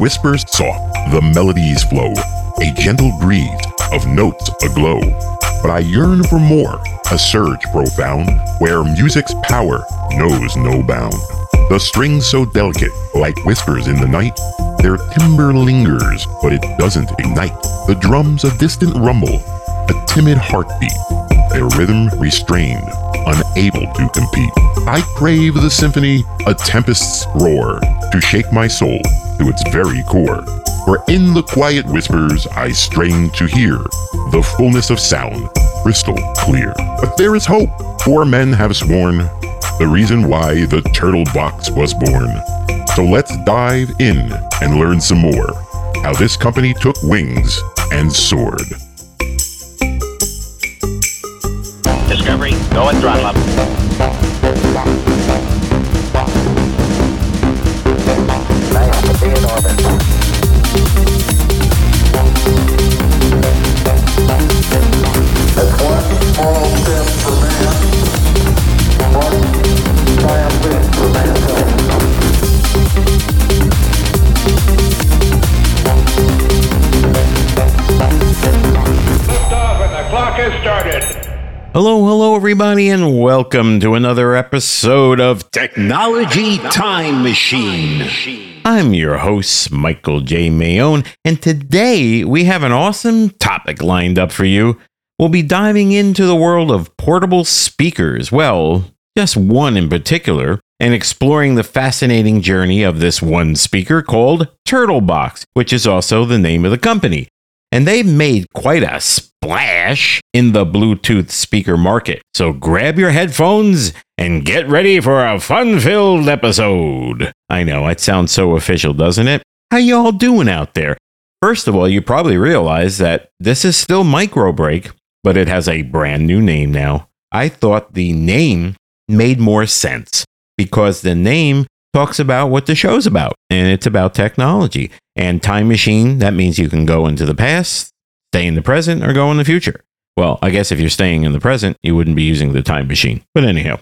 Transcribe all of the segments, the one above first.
whispers soft, the melodies flow, a gentle breeze of notes aglow. But I yearn for more, a surge profound, where music's power knows no bound. The strings so delicate, like whispers in the night, their timbre lingers, but it doesn't ignite. The drums a distant rumble, a timid heartbeat, their rhythm restrained, unable to compete. I crave the symphony, a tempest's roar, to shake my soul to its very core. For in the quiet whispers I strain to hear the fullness of sound, crystal clear. But there is hope, for men have sworn the reason why the Turtle Box was born. So let's dive in and learn some more, how this company took wings and soared. Discovery, go and throttle up. Nice to be in orbit. That's one small step for man, one giant leap for mankind. Lift off and the clock has started. Hello, everybody, and welcome to another episode of Technology Time Machine. I'm your host, Michael J. Mayone, and today we have an awesome topic lined up for you. We'll be diving into the world of portable speakers, well, just one in particular, and exploring the fascinating journey of this one speaker called Turtlebox, which is also the name of the company. And they've made quite a splash in the Bluetooth speaker market. So grab your headphones and get ready for a fun-filled episode. I know, it sounds so official, doesn't it? How y'all doing out there? First of all, you probably realize that this is still Microbreak, but it has a brand new name now. I thought the name made more sense because the name talks about what the show's about, and it's about technology. And time machine, that means you can go into the past, stay in the present, or go in the future. Well, I guess if you're staying in the present, you wouldn't be using the time machine. But anyhow,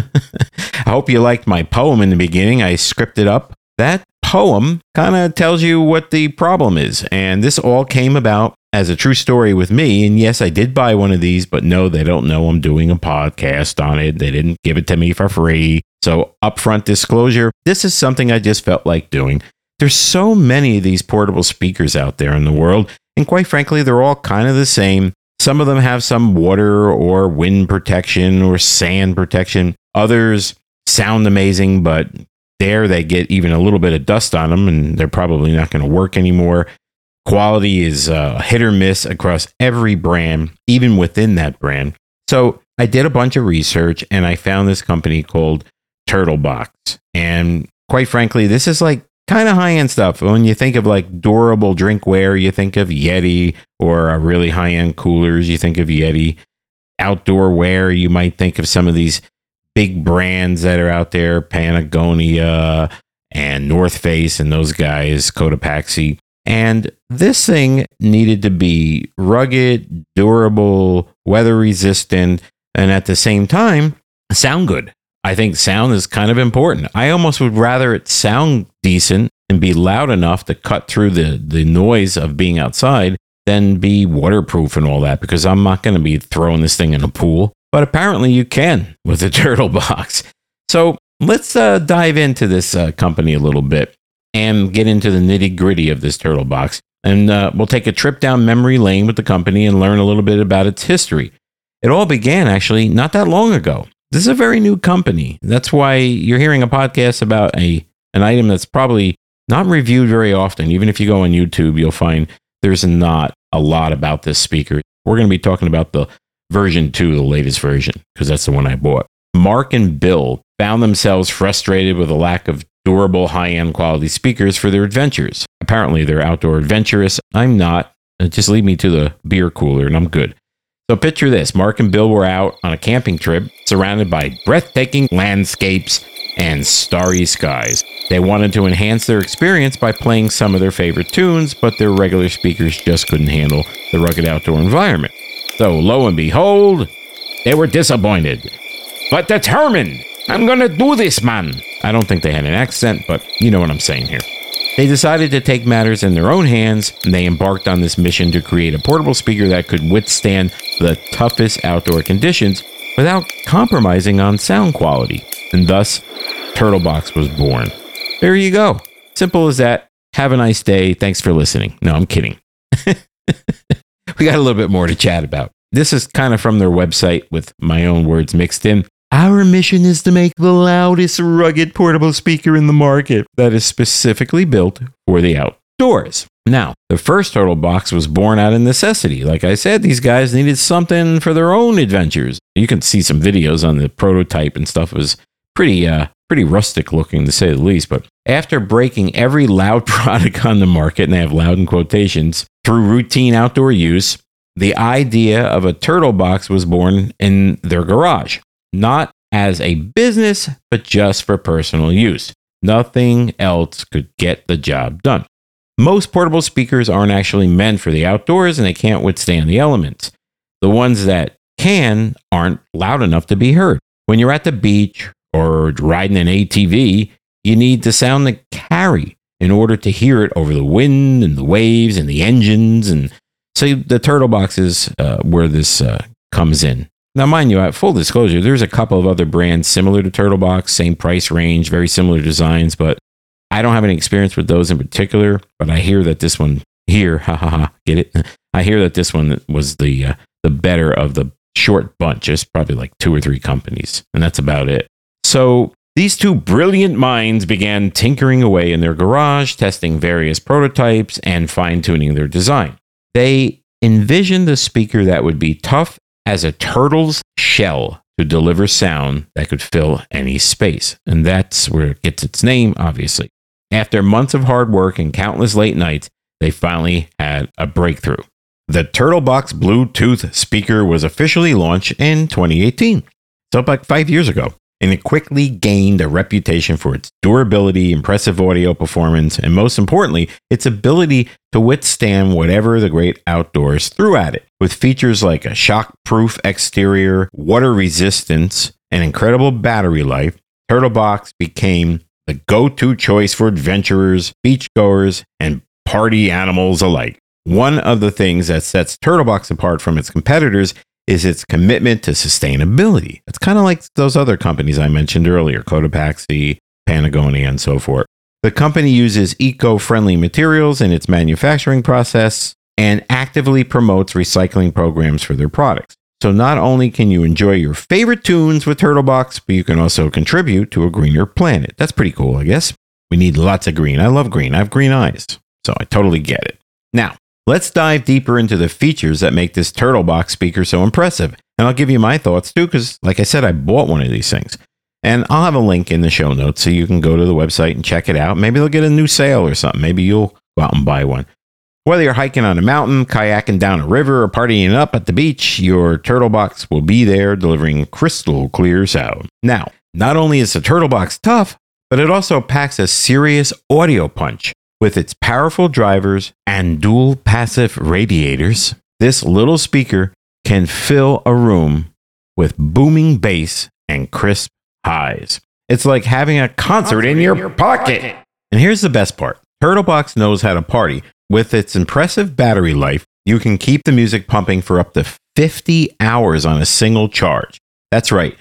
I hope you liked my poem in the beginning. I scripted up. That poem kind of tells you what the problem is. And this all came about as a true story with me. And yes, I did buy one of these, but no, they don't know I'm doing a podcast on it. They didn't give it to me for free. So upfront disclosure, this is something I just felt like doing. There's so many of these portable speakers out there in the world, and quite frankly, they're all kind of the same. Some of them have some water or wind protection or sand protection. Others sound amazing, but dare they get even a little bit of dust on them, and they're probably not going to work anymore. Quality is hit or miss across every brand, even within that brand. So I did a bunch of research, and I found this company called Turtlebox. And quite frankly, this is like kind of high-end stuff. When you think of like durable drinkware, you think of Yeti, or really high-end coolers, you think of Yeti. Outdoor wear, you might think of some of these big brands that are out there, Patagonia and North Face and those guys, Cotopaxi. And this thing needed to be rugged, durable, weather-resistant, and at the same time, sound good. I think sound is kind of important. I almost would rather it sound decent and be loud enough to cut through the noise of being outside than be waterproof and all that, because I'm not going to be throwing this thing in a pool. But apparently you can with the Turtlebox. So let's dive into this company a little bit and get into the nitty-gritty of this Turtlebox. And we'll take a trip down memory lane with the company and learn a little bit about its history. It all began actually not that long ago. This is a very new company. That's why you're hearing a podcast about an item that's probably not reviewed very often. Even if you go on YouTube, you'll find there's not a lot about this speaker. We're going to be talking about the version 2, the latest version, because that's the one I bought. Mark and Bill found themselves frustrated with a lack of durable, high-end quality speakers for their adventures. Apparently, they're outdoor adventurous. I'm not. Just lead me to the beer cooler and I'm good. So picture this. Mark and Bill were out on a camping trip surrounded by breathtaking landscapes and starry skies. They wanted to enhance their experience by playing some of their favorite tunes, but their regular speakers just couldn't handle the rugged outdoor environment. So lo and behold, they were disappointed, but determined. I'm going to do this, man. I don't think they had an accent, but you know what I'm saying here. They decided to take matters in their own hands, and they embarked on this mission to create a portable speaker that could withstand the toughest outdoor conditions without compromising on sound quality. And thus, Turtlebox was born. There you go. Simple as that. Have a nice day. Thanks for listening. No, I'm kidding. We got a little bit more to chat about. This is kind of from their website with my own words mixed in. Our mission is to make the loudest, rugged portable speaker in the market that is specifically built for the outdoors. Now, the first Turtlebox was born out of necessity. Like I said, these guys needed something for their own adventures. You can see some videos on the prototype and stuff. It was pretty rustic looking, to say the least. But after breaking every loud product on the market, and they have loud in quotations, through routine outdoor use, the idea of a Turtlebox was born in their garage. Not as a business, but just for personal use. Nothing else could get the job done. Most portable speakers aren't actually meant for the outdoors, and they can't withstand the elements. The ones that can aren't loud enough to be heard. When you're at the beach or riding an ATV, you need the sound to carry in order to hear it over the wind and the waves and the engines. And so the Turtlebox is where this comes in. Now, mind you, at full disclosure, there's a couple of other brands similar to Turtlebox, same price range, very similar designs, but I don't have any experience with those in particular. But I hear that this one here, get it? I hear that this one was the better of the short bunch. There's probably like 2 or 3 companies, and that's about it. So these two brilliant minds began tinkering away in their garage, testing various prototypes and fine-tuning their design. They envisioned a speaker that would be tough as a turtle's shell to deliver sound that could fill any space. And that's where it gets its name, obviously. After months of hard work and countless late nights, they finally had a breakthrough. The Turtlebox Bluetooth speaker was officially launched in 2018, so about 5 years ago. And it quickly gained a reputation for its durability, impressive audio performance, and most importantly, its ability to withstand whatever the great outdoors threw at it. With features like a shock-proof exterior, water resistance, and incredible battery life, Turtlebox became the go-to choice for adventurers, beachgoers, and party animals alike. One of the things that sets Turtlebox apart from its competitors is its commitment to sustainability. It's kind of like those other companies I mentioned earlier, Cotopaxi, Patagonia, and so forth. The company uses eco-friendly materials in its manufacturing process and actively promotes recycling programs for their products. So not only can you enjoy your favorite tunes with Turtlebox, but you can also contribute to a greener planet. That's pretty cool, I guess. We need lots of green. I love green. I have green eyes, so I totally get it. Now, let's dive deeper into the features that make this Turtlebox speaker so impressive. And I'll give you my thoughts too, because like I said, I bought one of these things. And I'll have a link in the show notes so you can go to the website and check it out. Maybe they'll get a new sale or something. Maybe you'll go out and buy one. Whether you're hiking on a mountain, kayaking down a river, or partying up at the beach, your Turtlebox will be there delivering crystal clear sound. Now, not only is the Turtlebox tough, but it also packs a serious audio punch. With its powerful drivers and dual passive radiators, this little speaker can fill a room with booming bass and crisp highs. It's like having a concert in your pocket. And here's the best part. Turtlebox knows how to party. With its impressive battery life, you can keep the music pumping for up to 50 hours on a single charge. That's right,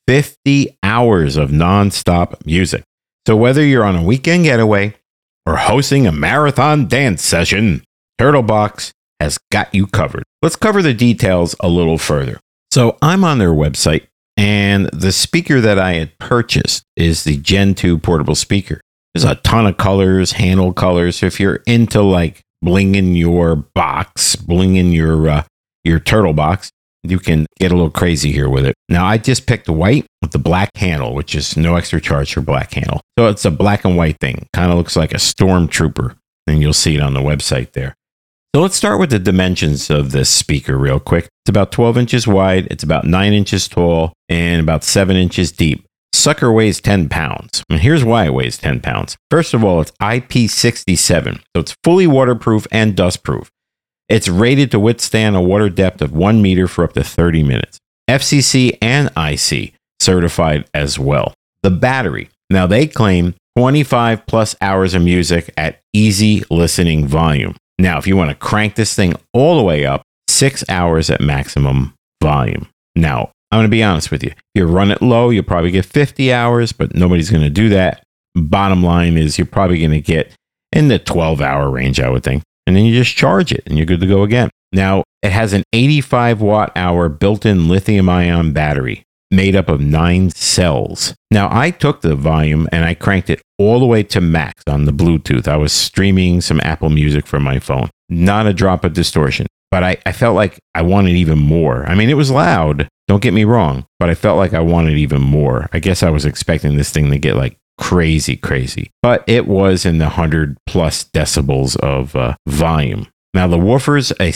50 hours of non-stop music. So whether you're on a weekend getaway or hosting a marathon dance session, Turtlebox has got you covered. Let's cover the details a little further. So I'm on their website, and the speaker that I had purchased is the Gen 2 portable speaker. There's a ton of colors, handle colors. So if you're into like blinging your box, blinging your Turtlebox, you can get a little crazy here with it. Now, I just picked the white with the black handle, which is no extra charge for black handle. So it's a black and white thing. Kind of looks like a stormtrooper, and you'll see it on the website there. So let's start with the dimensions of this speaker real quick. It's about 12 inches wide, it's about 9 inches tall, and about 7 inches deep. Sucker weighs 10 pounds. And here's why it weighs 10 pounds. First of all, it's IP67, so it's fully waterproof and dustproof. It's rated to withstand a water depth of 1 meter for up to 30 minutes. FCC and IC certified as well. The battery. Now, they claim 25 plus hours of music at easy listening volume. Now, if you want to crank this thing all the way up, 6 hours at maximum volume. Now, I'm going to be honest with you. If you run it low, you'll probably get 50 hours, but nobody's going to do that. Bottom line is you're probably going to get in the 12-hour range, I would think. And then you just charge it and you're good to go again. Now, it has an 85 watt-hour built-in lithium-ion battery made up of 9 cells. Now, I took the volume and I cranked it all the way to max on the Bluetooth. I was streaming some Apple Music from my phone. Not a drop of distortion. But I felt like I wanted even more. I mean, it was loud, don't get me wrong, but I felt like I wanted even more. I guess I was expecting this thing to get like crazy. But it was in the 100 plus decibels of volume. Now, the woofer's a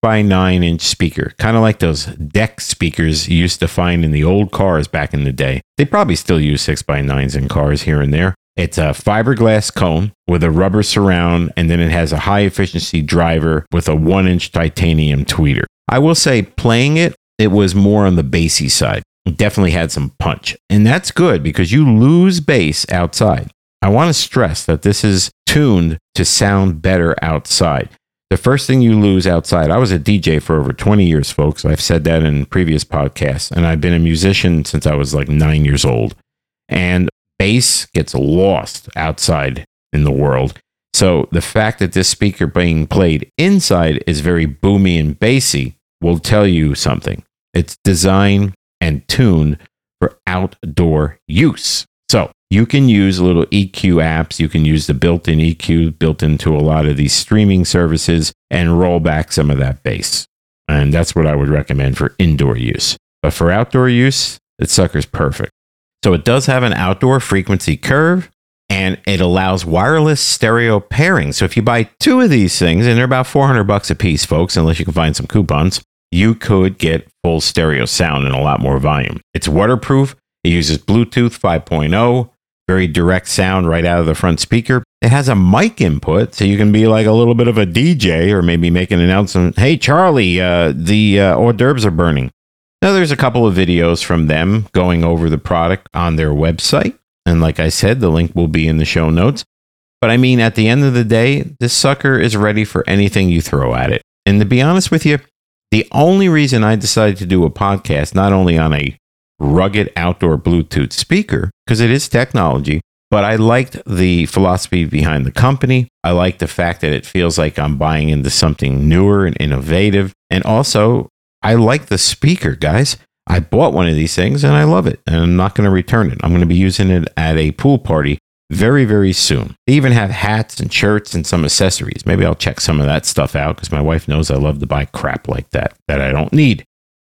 6x9 inch speaker, kind of like those deck speakers you used to find in the old cars back in the day. They probably still use 6x9s in cars here and there. It's a fiberglass cone with a rubber surround, and then it has a high-efficiency driver with a 1-inch titanium tweeter. I will say, playing it, it was more on the bassy side. It definitely had some punch. And that's good because you lose bass outside. I want to stress that this is tuned to sound better outside. The first thing you lose outside, I was a DJ for over 20 years, folks. I've said that in previous podcasts, and I've been a musician since I was like 9 years old. And bass gets lost outside in the world. So the fact that this speaker being played inside is very boomy and bassy will tell you something. It's designed and tuned for outdoor use. So you can use little EQ apps. You can use the built-in EQ built into a lot of these streaming services and roll back some of that bass. And that's what I would recommend for indoor use. But for outdoor use, the sucker's perfect. So it does have an outdoor frequency curve, and it allows wireless stereo pairing. So if you buy 2 of these things, and they're about $400 a piece, folks, unless you can find some coupons, you could get full stereo sound and a lot more volume. It's waterproof. It uses Bluetooth 5.0, very direct sound right out of the front speaker. It has a mic input, so you can be like a little bit of a DJ or maybe make an announcement. Hey, Charlie, the hors d'oeuvres are burning. Now, there's a couple of videos from them going over the product on their website. And like I said, the link will be in the show notes. But I mean, at the end of the day, this sucker is ready for anything you throw at it. And to be honest with you, the only reason I decided to do a podcast, not only on a rugged outdoor Bluetooth speaker, because it is technology, but I liked the philosophy behind the company. I like the fact that it feels like I'm buying into something newer and innovative. And also, I like the speaker, guys. I bought one of these things and I love it. And I'm not going to return it. I'm going to be using it at a pool party very, very soon. They even have hats and shirts and some accessories. Maybe I'll check some of that stuff out because my wife knows I love to buy crap like that I don't need.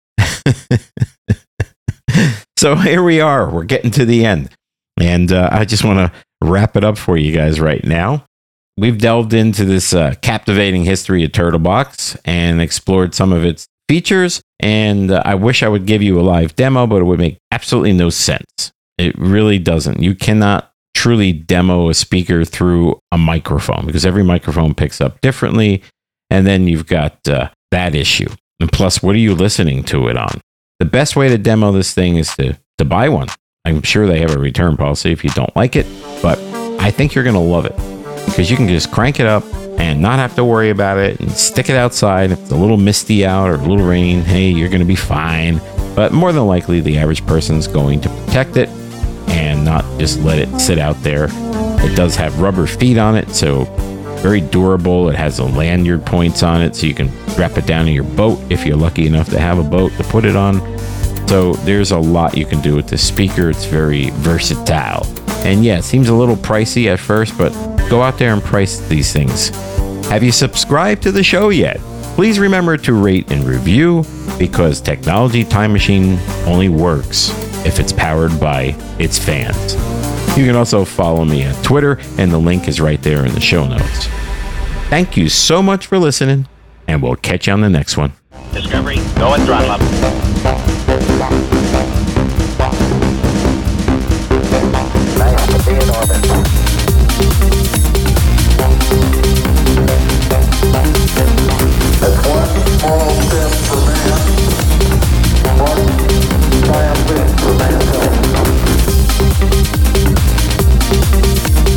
So here we are. We're getting to the end. And I just want to wrap it up for you guys right now. We've delved into this captivating history of Turtlebox and explored some of its features. And I wish I would give you a live demo, but it would make absolutely no sense. It really doesn't. You cannot truly demo a speaker through a microphone because every microphone picks up differently. And then you've got that issue. And plus, what are you listening to it on? The best way to demo this thing is to buy one. I'm sure they have a return policy if you don't like it, but I think you're going to love it because you can just crank it up and not have to worry about it and stick it outside. If it's a little misty out or a little rain, hey, you're going to be fine. But more than likely, the average person's going to protect it and not just let it sit out there. It does have rubber feet on it, so very durable. It has the lanyard points on it, so you can strap it down to your boat if you're lucky enough to have a boat to put it on. So there's a lot you can do with this speaker. It's very versatile. And yeah, it seems a little pricey at first, but go out there and price these things. Have you subscribed to the show yet? Please remember to rate and review because Technology Time Machine only works if it's powered by its fans. You can also follow me on Twitter, and the link is right there in the show notes. Thank you so much for listening, and we'll catch you on the next one. Discovery, go and throttle up. Nice to be in orbit. That's one small step for man, one giant leap for mankind.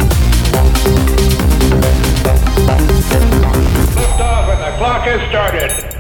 clock has started.